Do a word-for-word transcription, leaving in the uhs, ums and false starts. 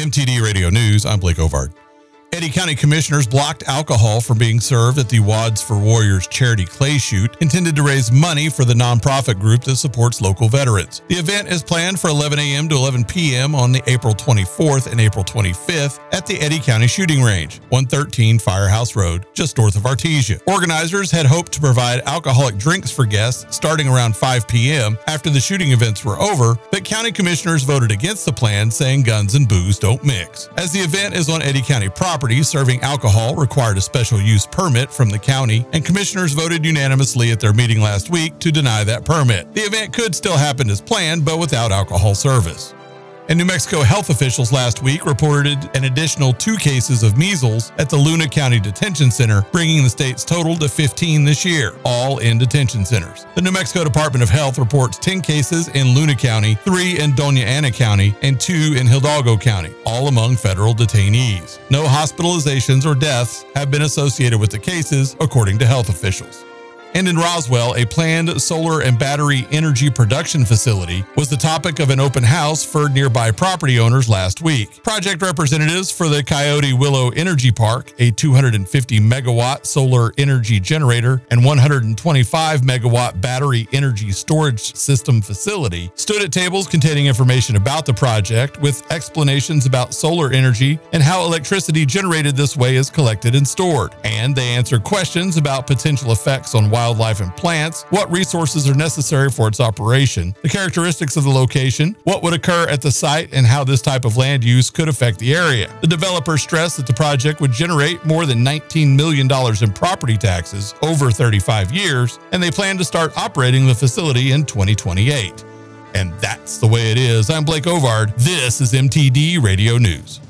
M T D Radio News, I'm Blake Ovard. Eddy County Commissioners blocked alcohol from being served at the Wads for Warriors charity clay shoot intended to raise money for the nonprofit group that supports local veterans. The event is planned for eleven a.m. to eleven p.m. on the April twenty-fourth and April twenty-fifth at the Eddy County Shooting Range, one thirteen Firehouse Road, just north of Artesia. Organizers had hoped to provide alcoholic drinks for guests starting around five p.m. after the shooting events were over, but county commissioners voted against the plan, saying guns and booze don't mix. As the event is on Eddy County property, serving alcohol required a special use permit from the county, and commissioners voted unanimously at their meeting last week to deny that permit. The event could still happen as planned, but without alcohol service. And New Mexico health officials last week reported an additional two cases of measles at the Luna County Detention Center, bringing the state's total to fifteen this year, all in detention centers. The New Mexico Department of Health reports ten cases in Luna County, three in Doña Ana County, and two in Hidalgo County, all among federal detainees. No hospitalizations or deaths have been associated with the cases, according to health officials. And in Roswell, a planned solar and battery energy production facility was the topic of an open house for nearby property owners last week. Project representatives for the Coyote Willow Energy Park, a two hundred fifty megawatt solar energy generator and one hundred twenty-five megawatt battery energy storage system facility, stood at tables containing information about the project with explanations about solar energy and how electricity generated this way is collected and stored. And they answered questions about potential effects on wildlife and plants, what resources are necessary for its operation, the characteristics of the location, what would occur at the site, and how this type of land use could affect the area. The developers stressed that the project would generate more than nineteen million dollars in property taxes over thirty-five years, and they plan to start operating the facility in twenty twenty-eight. And that's the way it is. I'm Blake Ovard. This is M T D Radio News.